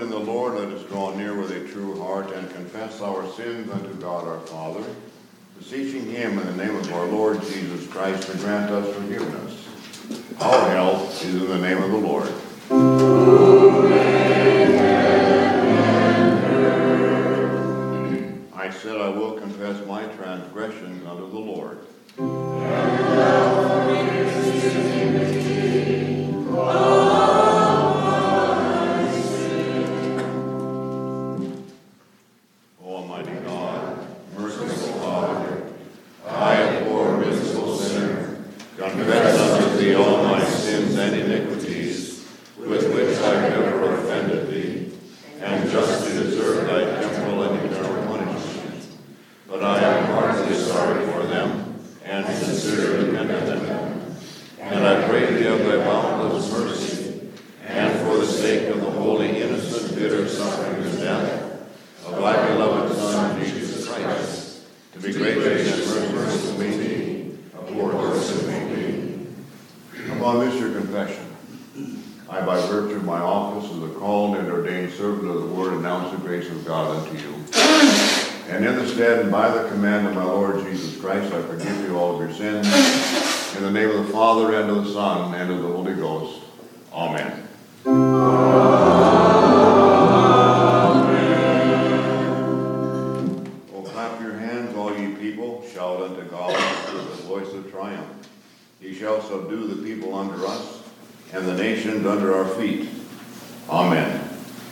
in the Lord, let us draw near with a true heart and confess our sins unto God our Father, beseeching him in the name of our Lord Jesus Christ to grant us forgiveness. Our help is in the name of the Lord. I said I will confess my transgressions unto the Lord. Almighty God, merciful Father, I, a poor miserable sinner, confess unto thee all my sins and iniquities, with which I have ever offended thee, and justly deserve thy temporal and eternal punishment. But I am heartily sorry for them, and sincerely repent of them. And I pray thee of thy boundless mercy, and for the sake of the holy, innocent, bitter suffering and death of thy beloved Son, Jesus Christ, to be gracious and merciful to me, a poor person may be. Upon this your confession, I, by virtue of my office as a called and ordained servant of the word, announce the grace of God unto you. And in the stead and by the command of my Lord Jesus Christ, I forgive you all of your sins. In the name of the Father, and of the Son, and of the Holy Ghost. Amen. Shout unto God with a voice of triumph. He shall subdue the people under us, and the nations under our feet. Amen.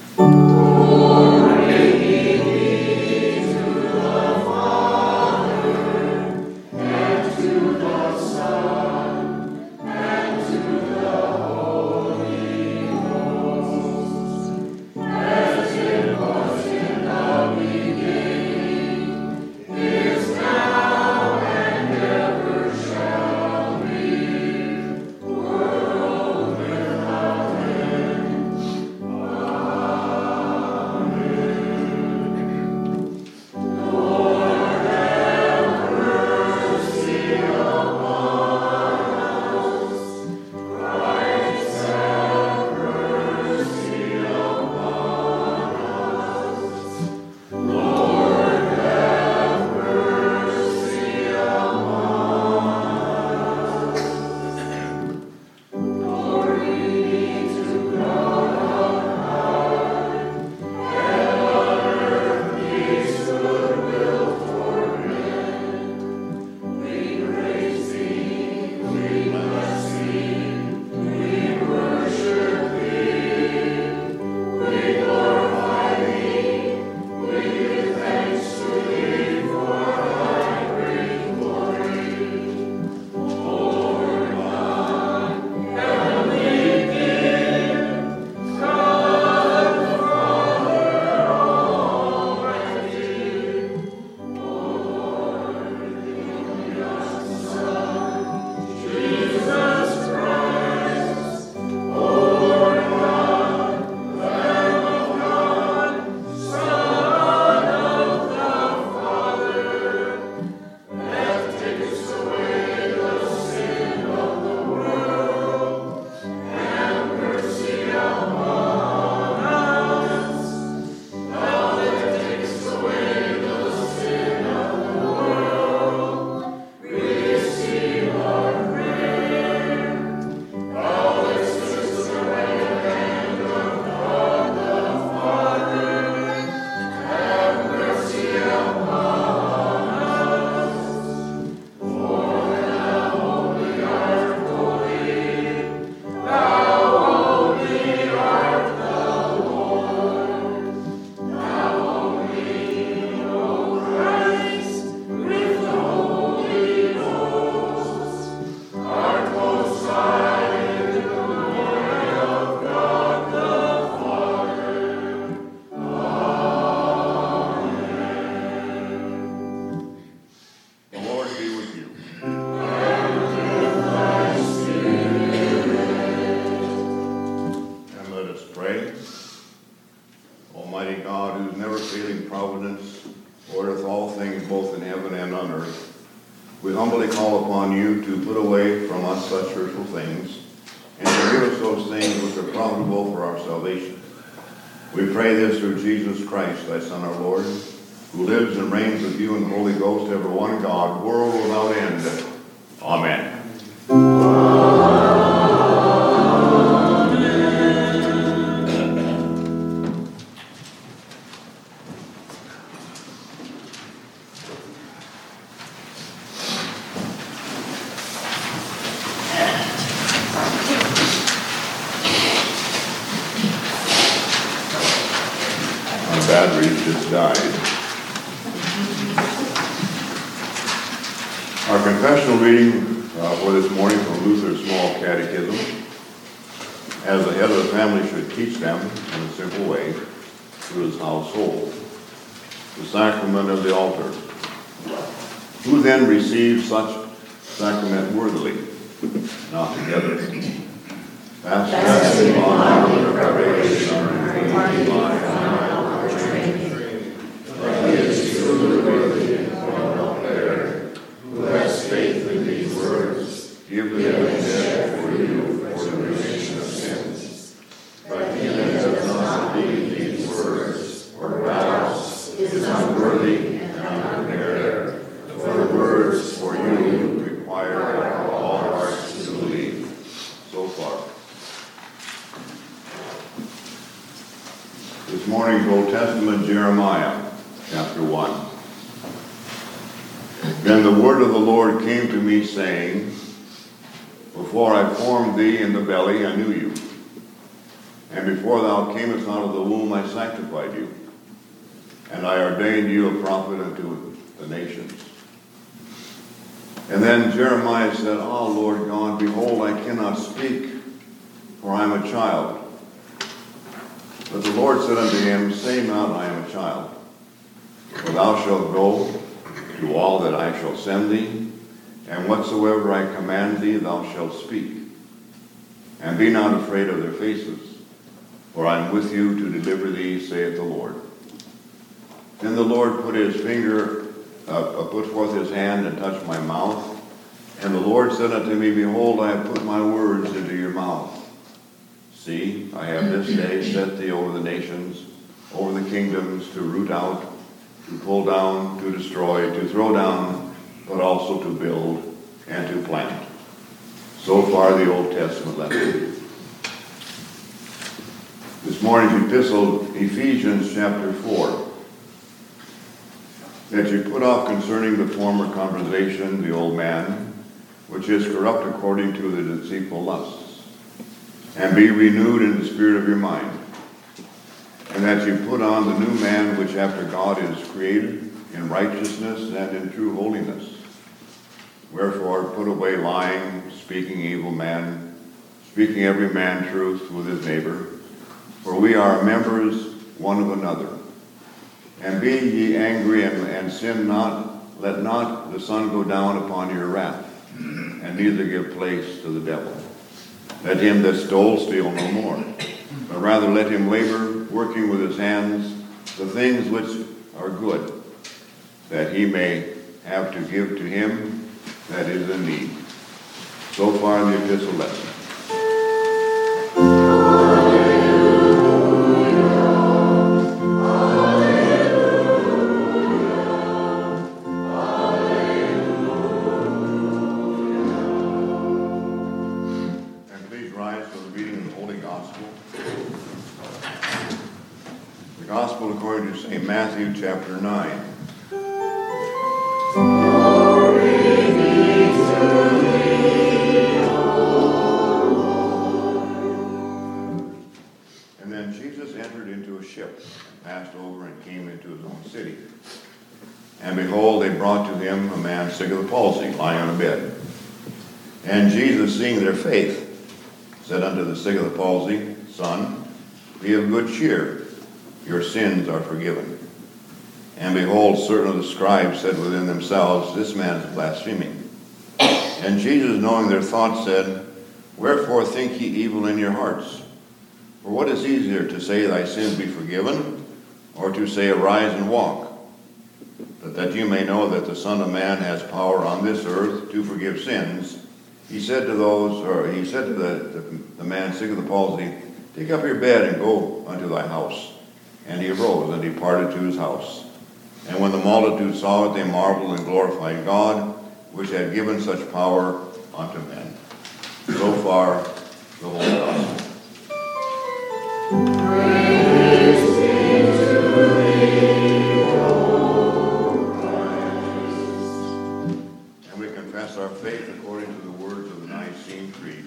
We humbly call upon you to put away from us such hurtful things, and to give us those things which are profitable for our salvation. We pray this through Jesus Christ, thy Son, our Lord, who lives and reigns with you in the Holy Ghost, ever one God, world without end. Amen. Batteries just died. Our confessional reading for this morning from Luther's Small Catechism. As the head of the family should teach them in a simple way to his household. The sacrament of the altar. Who then receives such sacrament worthily? Not together. Fasting on the preparation and life. Faith in these words, give them death for you for the remission of sins. But he that does not believe these words, or doubts, is unworthy and unprepared. For the words for you require all hearts to believe. So far. This morning's Old Testament, Jeremiah, chapter 1. Then the word of the Lord came to me, saying, Before I formed thee in the belly, I knew you. And before thou camest out of the womb, I sanctified you. And I ordained you a prophet unto the nations. And then Jeremiah said, Ah, Lord God, behold, I cannot speak, for I am a child. But the Lord said unto him, Say not, I am a child. For thou shalt go to all that I shall send thee, and whatsoever I command thee thou shalt speak. And be not afraid of their faces, for I am with you to deliver thee, saith the Lord. Then the Lord put forth his hand and touched my mouth. And the Lord said unto me, Behold, I have put my words into your mouth. See, I have this day set thee over the nations, over the kingdoms, to root out, to pull down, to destroy, to throw down, but also to build and to plant. So far the Old Testament lesson. This morning's epistle, Ephesians chapter 4. That you put off concerning the former conversation the old man, which is corrupt according to the deceitful lusts, and be renewed in the spirit of your mind. And that you put on the new man, which after God is created in righteousness and in true holiness. Wherefore put away lying, speaking evil man, speaking every man truth with his neighbor. For we are members one of another. And be ye angry and sin not, let not the sun go down upon your wrath, and neither give place to the devil. Let him that stole steal no more, but rather let him labor, working with his hands the things which are good, that he may have to give to him that is in need. So far the epistle lesson. And please rise for the reading of the Holy Gospel. The Gospel according to St. Matthew chapter 9. And then Jesus entered into a ship and passed over and came into his own city. And behold, they brought to him a man sick of the palsy, lying on a bed. And Jesus, seeing their faith, said unto the sick of the palsy, Son, be of good cheer, your sins are forgiven. And behold, certain of the scribes said within themselves, This man is blaspheming. And Jesus, knowing their thoughts, said, Wherefore think ye evil in your hearts? For what is easier, to say, Thy sins be forgiven, or to say, Arise and walk? But that you may know that the Son of Man has power on this earth to forgive sins, he said to the man sick of the palsy, Take up your bed and go unto thy house. And he arose and departed to his house. And when the multitude saw it, they marveled and glorified God, which had given such power unto men. So far, the whole gospel. Praise be to thee, O Christ. And we confess our faith according to the words of the Nicene Creed.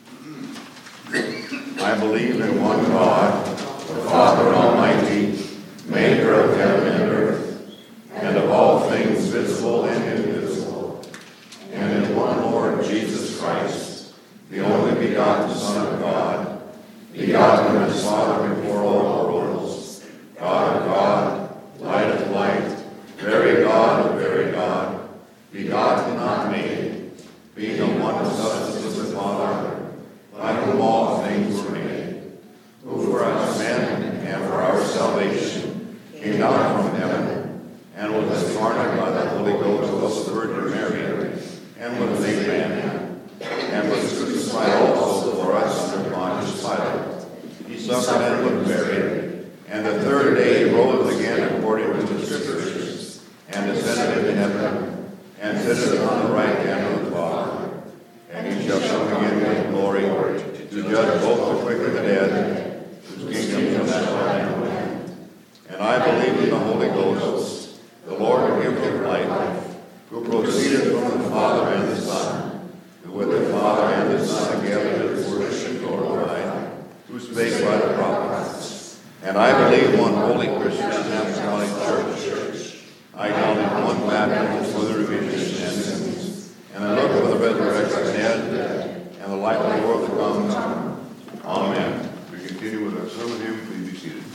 I believe in one God, the Father Almighty, maker of heaven and earth, and of all things visible and invisible, and in one Lord Jesus Christ, the only begotten Son of God, begotten of his Father before all worlds, God of God, light of light, very God of very God, begotten, not made, being of one substance with the Father, by whom all things were made, who for us men and for our salvation came down from heaven, and was incarnate by the Holy Ghost of the Virgin Mary, and was made man, and was crucified also for us under Pontius Pilate. He suffered and was buried, and the third day he rose again according to the Scriptures, and ascended into heaven, and sitteth on the right hand of the Father. And he shall come again with glory to judge both the quick and the dead, whose kingdom shall not end. And I believe in the Holy Ghost, the Lord who gives of life, who proceeded from the Father and the Son, who with the Father and the Son together is worshipped and glorified, who spake by the prophets. And I believe one holy Christian apostolic church. I acknowledge one baptism for the remission of sins, and I look for the resurrection of the dead, and the life of the world to come. Amen. We continue with our sermon hymn. Please be seated.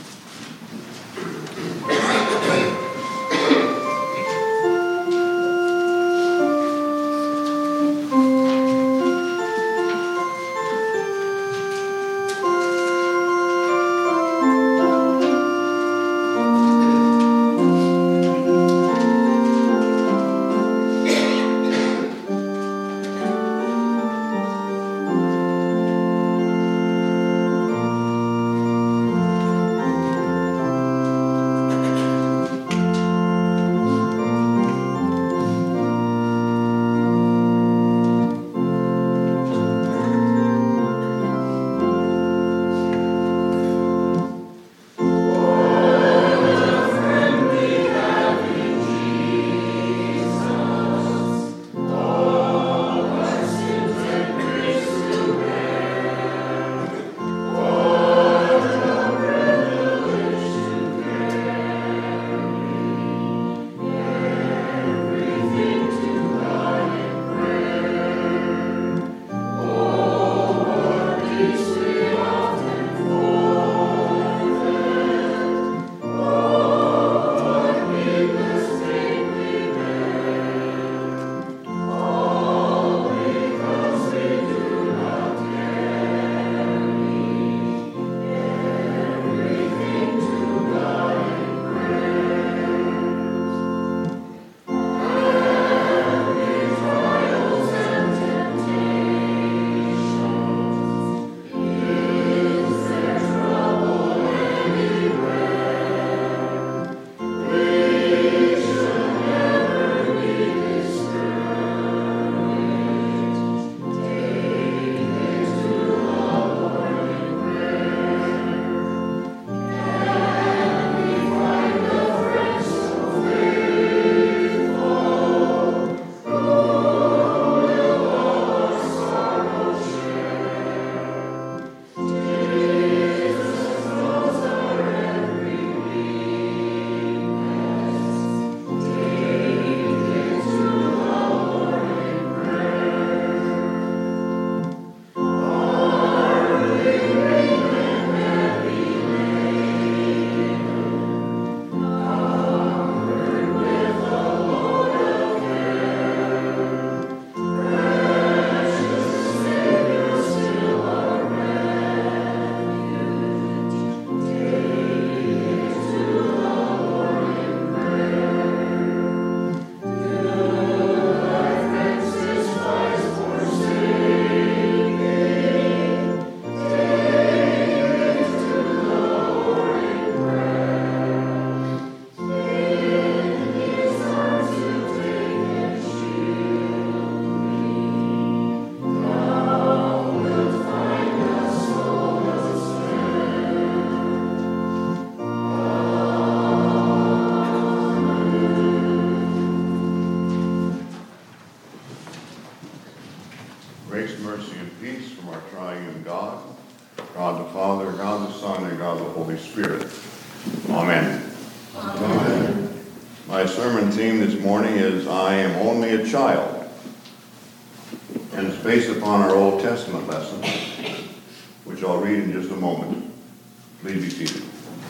Amen. Amen. My sermon theme this morning is I Am Only a Child, and it's based upon our Old Testament lesson, which I'll read in just a moment. Please be seated.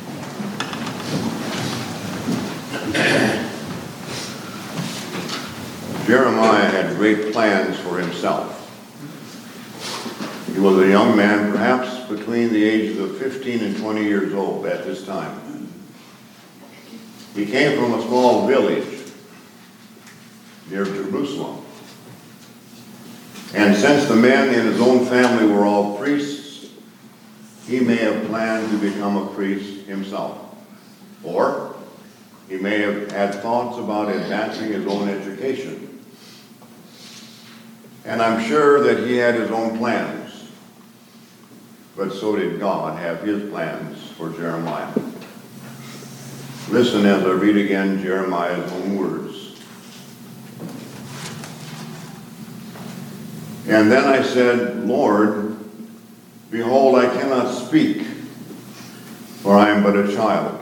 Jeremiah had great plans for himself. He was a young man, perhaps between the ages of 15 and 20 years old at this time. He came from a small village near Jerusalem. And since the men in his own family were all priests, he may have planned to become a priest himself. Or he may have had thoughts about advancing his own education. And I'm sure that he had his own plans. But so did God have his plans for Jeremiah. Listen as I read again Jeremiah's own words. And then I said, Lord, behold, I cannot speak, for I am but a child.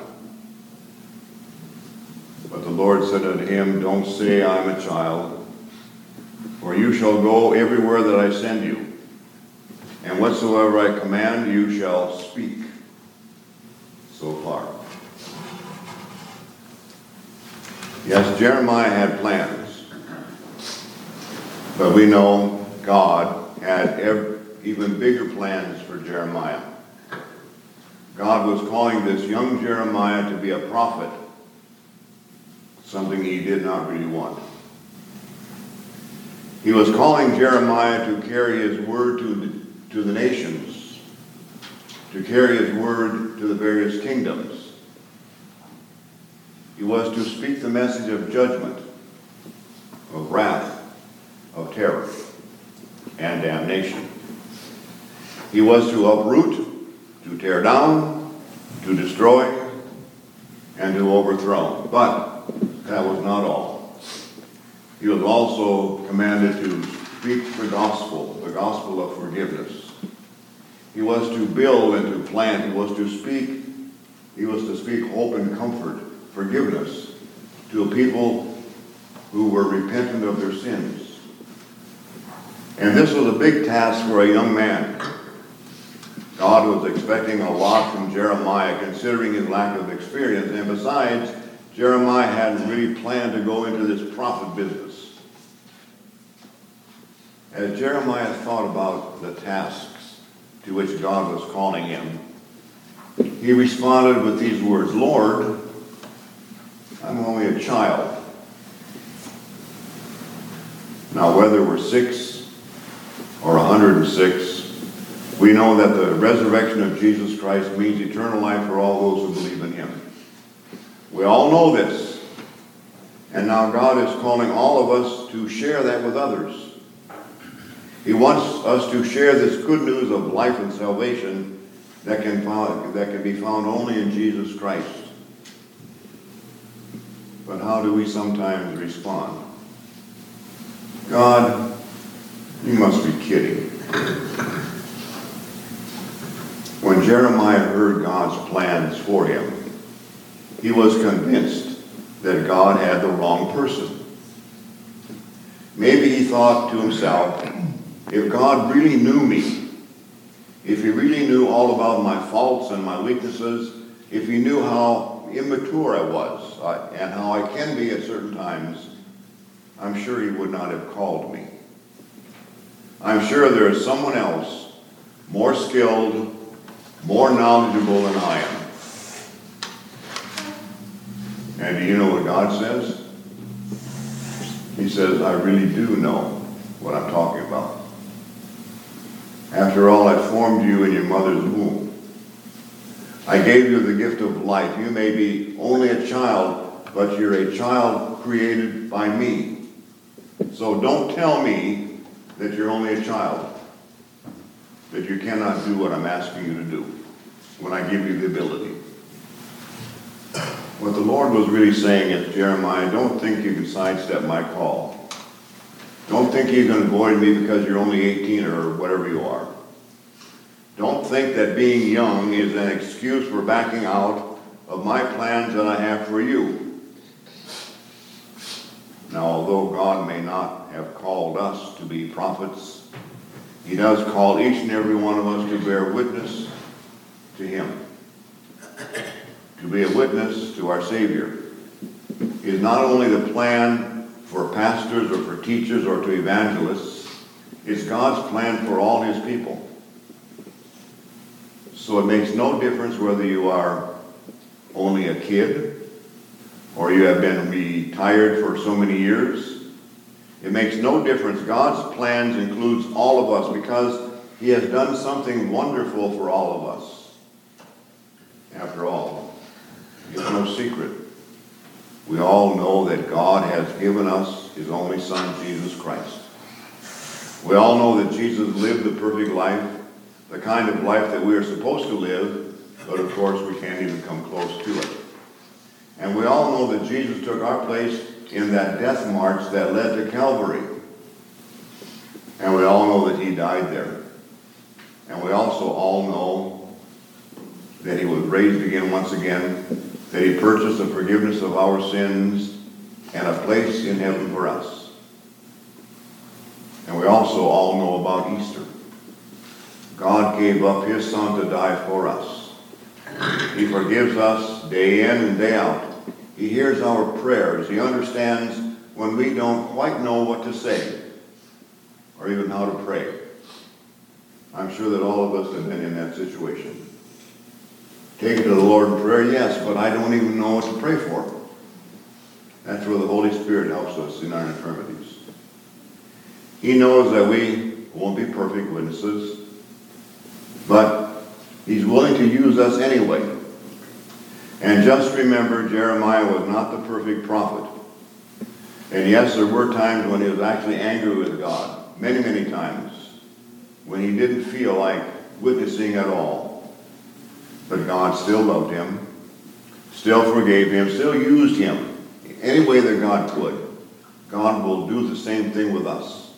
But the Lord said unto him, don't say I am a child, for you shall go everywhere that I send you. And whatsoever I command, you shall speak. So far. Yes, Jeremiah had plans. But we know God had even bigger plans for Jeremiah. God was calling this young Jeremiah to be a prophet, something he did not really want. He was calling Jeremiah to carry his word to the nations, to carry his word to the various kingdoms. He was to speak the message of judgment, of wrath, of terror, and damnation. He was to uproot, to tear down, to destroy, and to overthrow. But that was not all. He was also commanded to speak the gospel of forgiveness. He was to build and to plant. He was to speak hope and comfort, forgiveness to a people who were repentant of their sins. And this was a big task for a young man. God was expecting a lot from Jeremiah, considering his lack of experience. And besides, Jeremiah hadn't really planned to go into this prophet business. As Jeremiah thought about the tasks to which God was calling him, he responded with these words, Lord, I'm only a child. Now, whether we're 6 or 106, we know that the resurrection of Jesus Christ means eternal life for all those who believe in him. We all know this. And now God is calling all of us to share that with others. He wants us to share this good news of life and salvation that can be found only in Jesus Christ. But how do we sometimes respond? God, you must be kidding. When Jeremiah heard God's plans for him, he was convinced that God had the wrong person. Maybe he thought to himself, if God really knew me, if he really knew all about my faults and my weaknesses, if he knew how immature I was and how I can be at certain times, I'm sure he would not have called me. I'm sure there is someone else more skilled, more knowledgeable than I am. And do you know what God says? He says, I really do know what I'm talking about. After all, I formed you in your mother's womb. I gave you the gift of life. You may be only a child, but you're a child created by me. So don't tell me that you're only a child, that you cannot do what I'm asking you to do when I give you the ability. What the Lord was really saying is, Jeremiah, don't think you can sidestep my call. Don't think you can avoid me because you're only 18 or whatever you are. Don't think that being young is an excuse for backing out of my plans that I have for you. Now, although God may not have called us to be prophets, he does call each and every one of us to bear witness to him, to be a witness to our Savior. It is not only the plan for pastors or for teachers or to evangelists, it's God's plan for all his people. So it makes no difference whether you are only a kid or you have been retired for so many years. It makes no difference. God's plans includes all of us because he has done something wonderful for all of us. After all, it's no secret. We all know that God has given us his only Son, Jesus Christ. We all know that Jesus lived the perfect life, the kind of life that we are supposed to live, but of course we can't even come close to it. And we all know that Jesus took our place in that death march that led to Calvary. And we all know that he died there. And we also all know that he was raised again once again, that he purchased the forgiveness of our sins and a place in heaven for us. And we also all know about Easter. God gave up his Son to die for us. He forgives us day in and day out. He hears our prayers. He understands when we don't quite know what to say or even how to pray. I'm sure that all of us have been in that situation. Take it to the Lord in prayer, yes, but I don't even know what to pray for. That's where the Holy Spirit helps us in our infirmities. He knows that we won't be perfect witnesses, but he's willing to use us anyway. And just remember, Jeremiah was not the perfect prophet. And yes, there were times when he was actually angry with God. Many, many times. When he didn't feel like witnessing at all. But God still loved him, still forgave him, still used him any way that God could. God will do the same thing with us.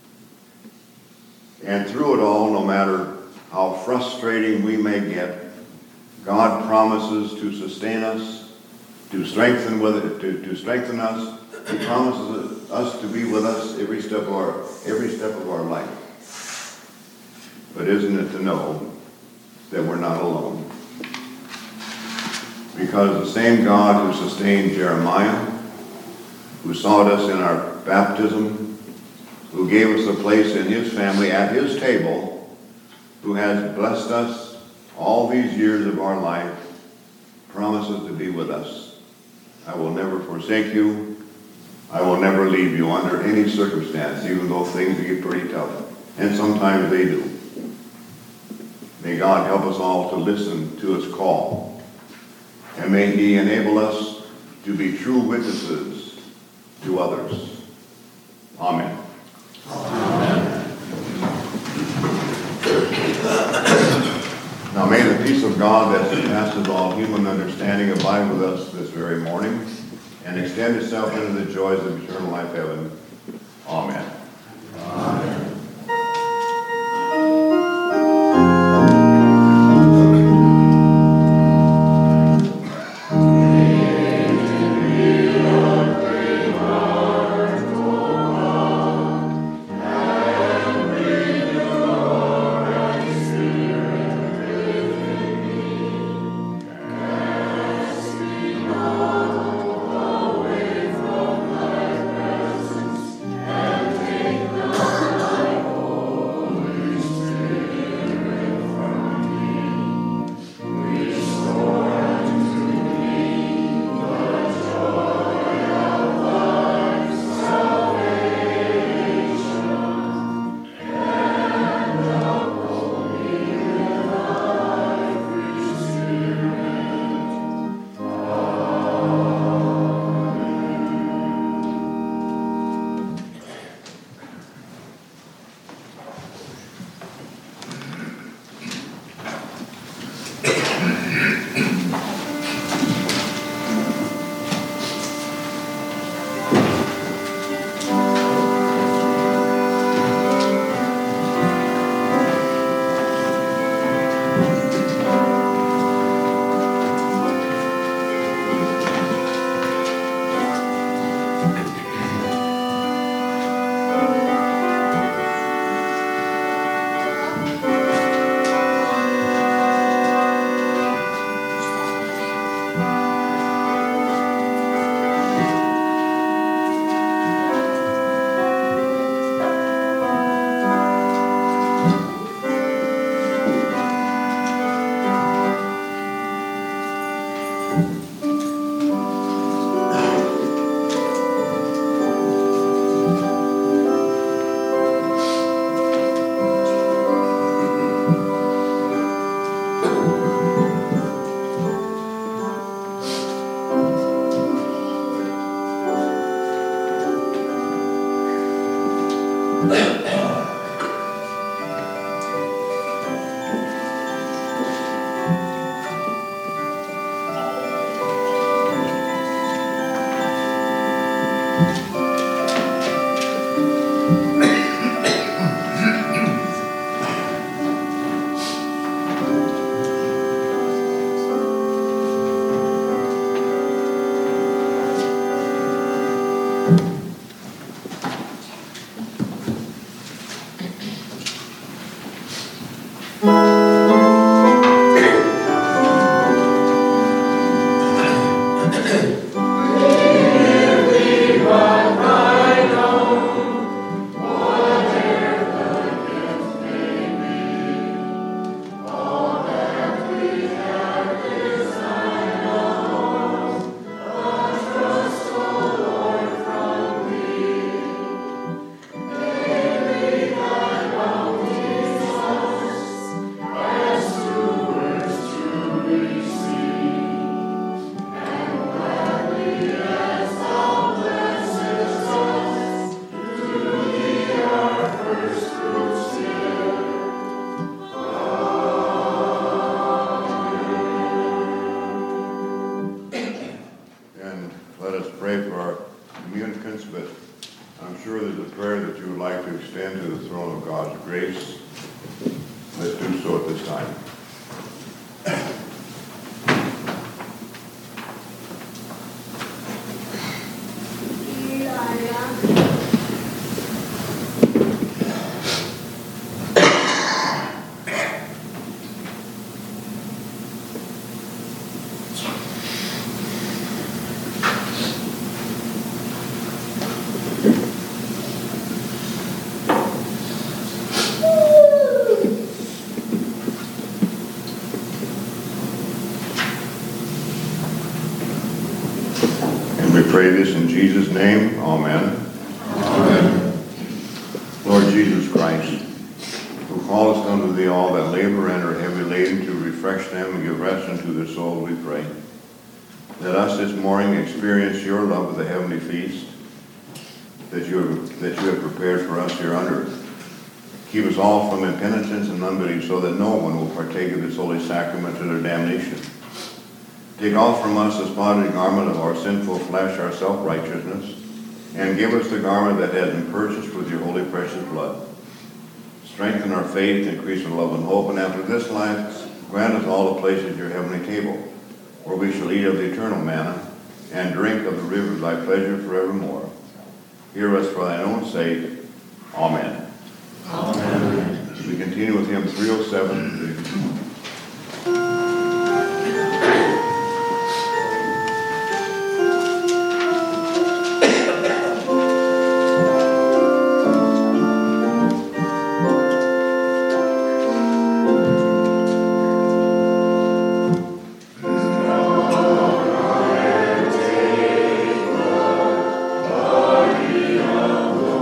And through it all, no matter how frustrating we may get, God promises to sustain us, to strengthen us. He promises us to be with us every step of our life. But isn't it to know that we're not alone? Because the same God who sustained Jeremiah, who sought us in our baptism, who gave us a place in his family at his table, who has blessed us all these years of our life, promises to be with us. I will never forsake you. I will never leave you under any circumstance, even though things get pretty tough. And sometimes they do. May God help us all to listen to his call. And may he enable us to be true witnesses to others. Amen. Amen. Now may the peace of God that surpasses all human understanding abide with us this very morning and extend itself into the joys of eternal life heaven. Amen. Amen. Amen. Pray this in Jesus' name. Amen. Amen. Lord Jesus Christ, who callest unto thee all that labor and are heavy laden, to refresh them and give rest unto their souls, we pray. Let us this morning experience your love of the heavenly feast that you have prepared for us here on earth. Keep us all from impenitence and unbelief, so that no one will partake of this holy sacrament to their damnation. Take off from us the spotted garment of our sinful flesh, our self-righteousness, and give us the garment that has been purchased with your holy precious blood. Strengthen our faith, increase our love and hope, and after this life, grant us all a place at your heavenly table, where we shall eat of the eternal manna and drink of the river of thy pleasure forevermore. Hear us for thine own sake. Amen. Amen. We continue with hymn 307.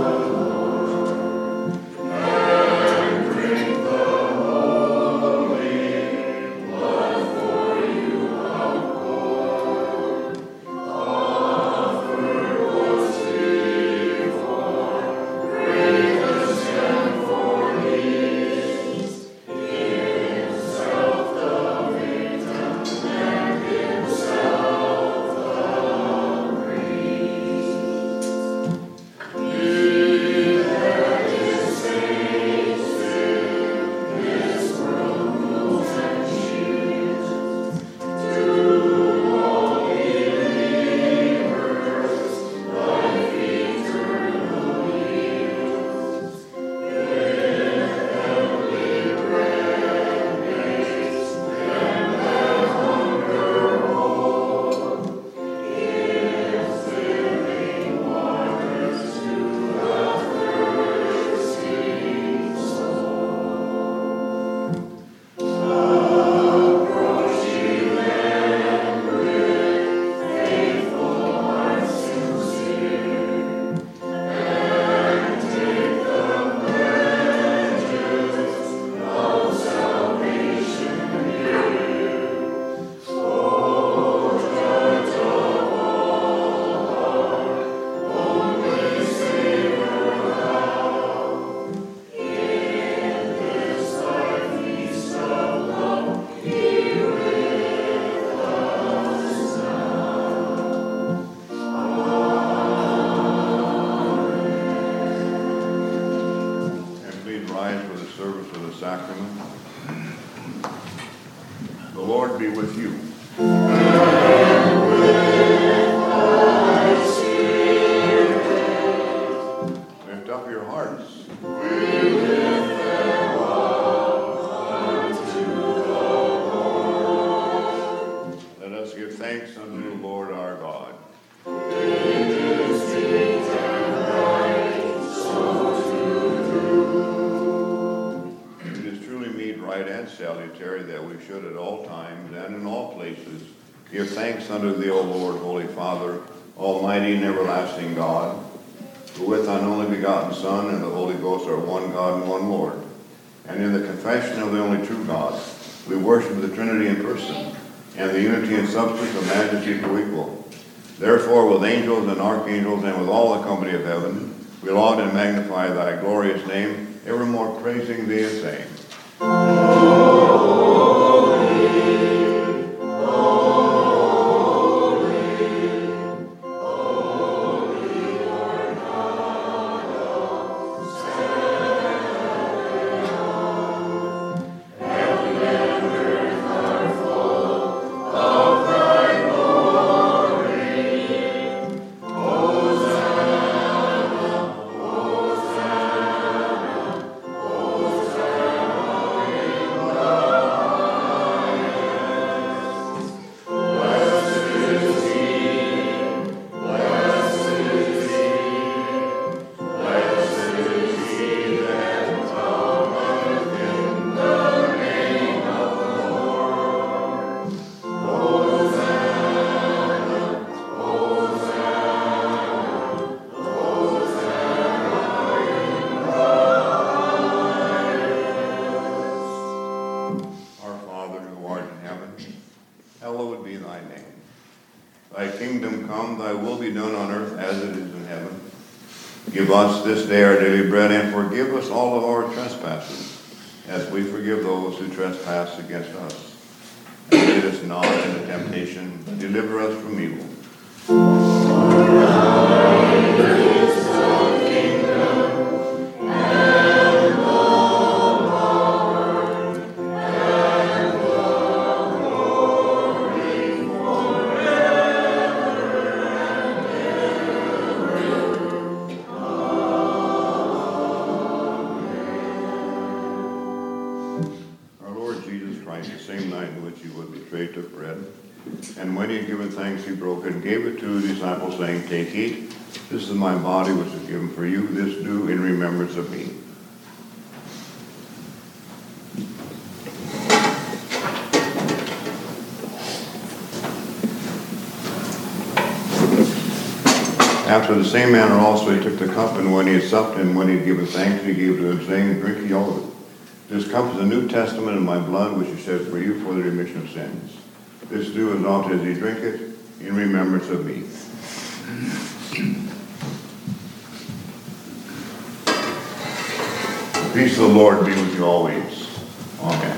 Holy places. Give thanks unto thee, O Lord, Holy Father, Almighty and everlasting God, who with thine only begotten Son and the Holy Ghost are one God and one Lord. And in the confession of the only true God, we worship the Trinity in person, and the unity and substance of majesty co-equal. Therefore, with angels and archangels and with all the company of heaven, we laud and magnify thy glorious name, evermore praising thee and saying, hallowed be thy name. Thy kingdom come, thy will be done on earth as it is in heaven. Give us this day our daily bread, and forgive us all of our trespasses, as we forgive those who trespass against us. And lead us not into temptation, but deliver us from evil. Took bread, and when he had given thanks, he broke it and gave it to his disciples, saying, Take, eat. This is my body, which is given for you. This do in remembrance of me. After the same manner also he took the cup, and when he had supped, and when he had given thanks, he gave to them, saying, Drink ye all of it. This cup is the New Testament in my blood, which is shed for you for the remission of sins. This do as oft as ye drink it, in remembrance of me. The peace of the Lord be with you always. Amen.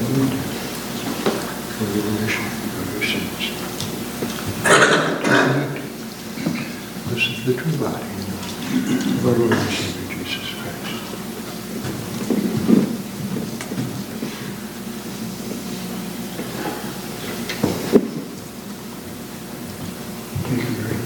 atonement for the remission of your sins. This is the true body of our Lord and Savior Jesus Christ. Take a drink.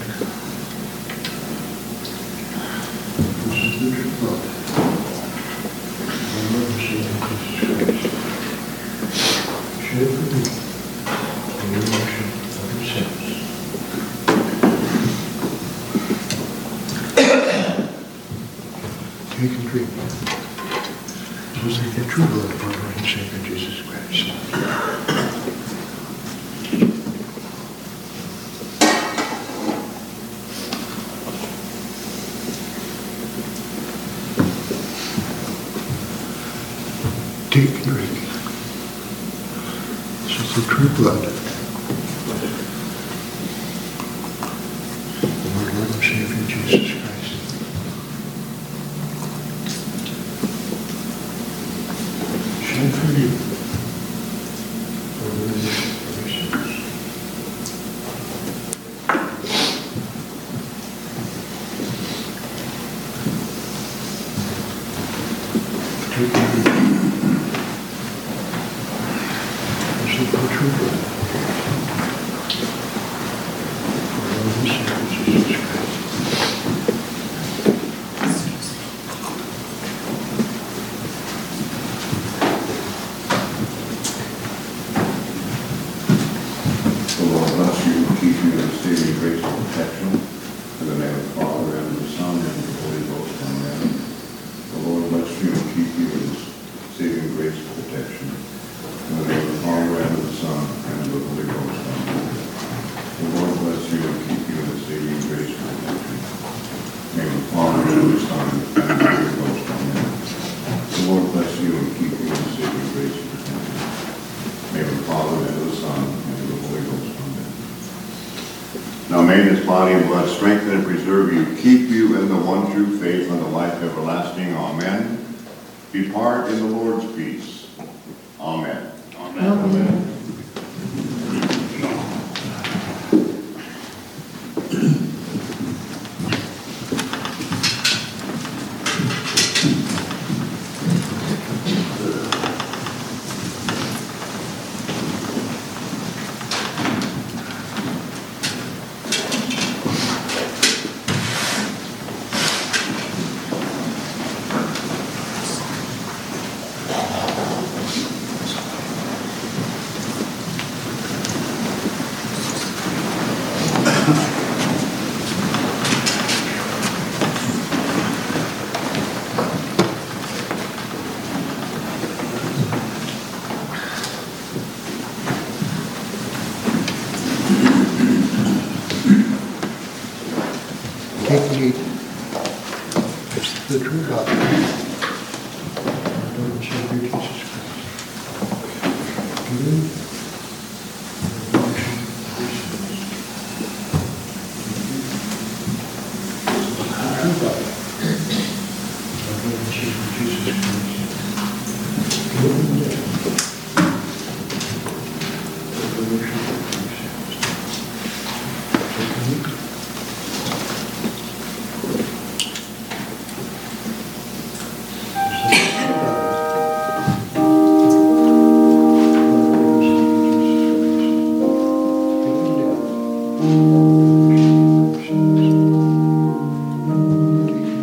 This is the true blood of our Lord and Savior Jesus Christ. Shed for thee for the remission of your sins. Take and drink. This is the true blood of our Lord and Savior Jesus Christ. Take and drink. This is the true blood of our Lord and Savior Jesus Christ. Shed for you for the remission of your sins. Take and drink. This is the true blood of our Lord and Savior Jesus Christ. The Lord bless you and keep you in saving grace and protection. In the name of the Father, and of the Son, and of the Holy Ghost. Amen. The Lord bless you and keep you in saving grace and protection. In the name of the Father, and of the Son, and of the Holy Ghost. Amen. The Lord bless you and keep you in saving grace and protection. In the name of the Father, and of the Son, and of the Holy Ghost. Amen. The Lord bless you and keep you in saving grace and protection. In the name of the Father, and of the Son, and of the Holy Ghost. Amen. Now may His body and blood strengthen and preserve you, keep you in the one true faith and the life everlasting. Amen. Depart in the Lord's peace. Amen. Amen. Amen. Take and eat. This is the true body of our Lord and Savior Jesus Christ. Given for the remission of your sins. This is the true body of our Lord and Savior Jesus Christ. Given death for the remission of your sins. Take and eat. Take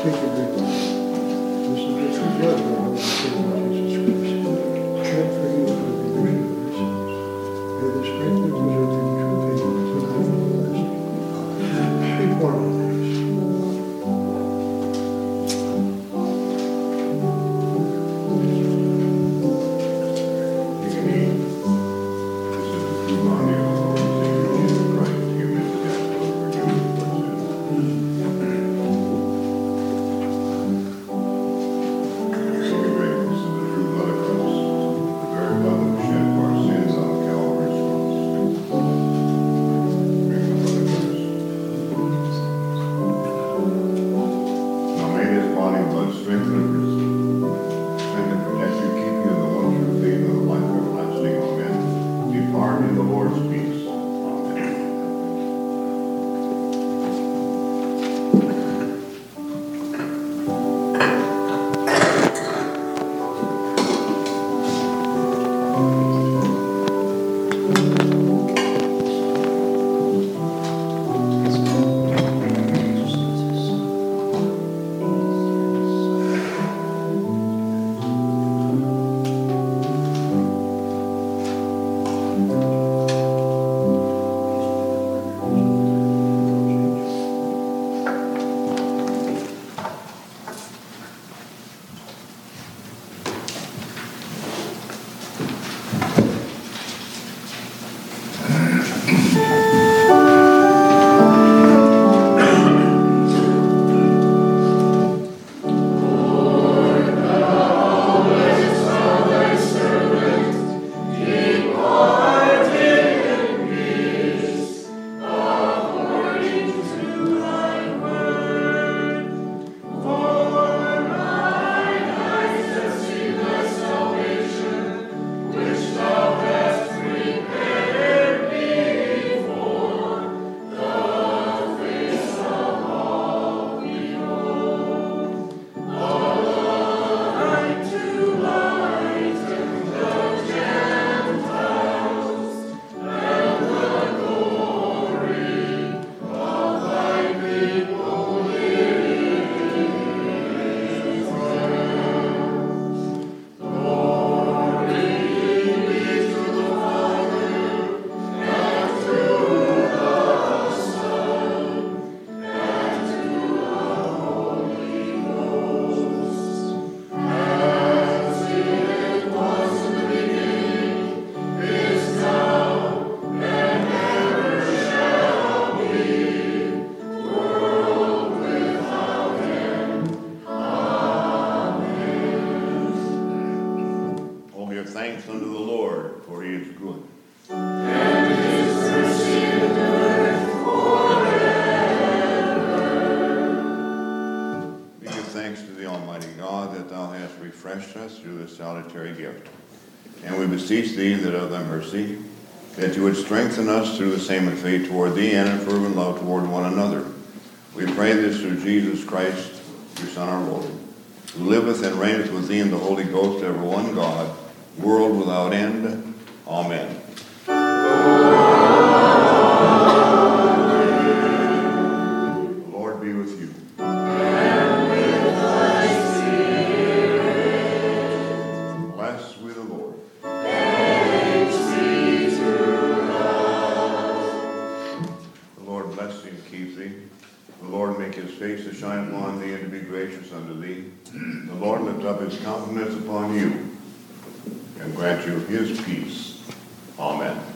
take a drink. This is the true blood of our Lord and Savior Jesus Christ, shed for you for the remission of your sins. May the strength and preserve you in true faith tonight and everlasting. Be born with grace. Thanks unto the Lord, for he is good. And his mercy endureth forever. We give thanks to the Almighty God that thou hast refreshed us through this salutary gift. And we beseech thee that of thy mercy, that you would strengthen us through the same in faith toward thee and in fervent love toward one another. We pray this through Jesus Christ, your Son, our Lord, who liveth and reigneth with thee in the Holy Ghost, ever one God, world without end. Amen. The Lord be with you. And with thy spirit. Bless we the Lord. Thanks be to God. The Lord bless thee and keep thee. The Lord make his face to shine upon thee and to be gracious unto thee. The Lord lift up his countenance upon you and grant you his peace. Amen.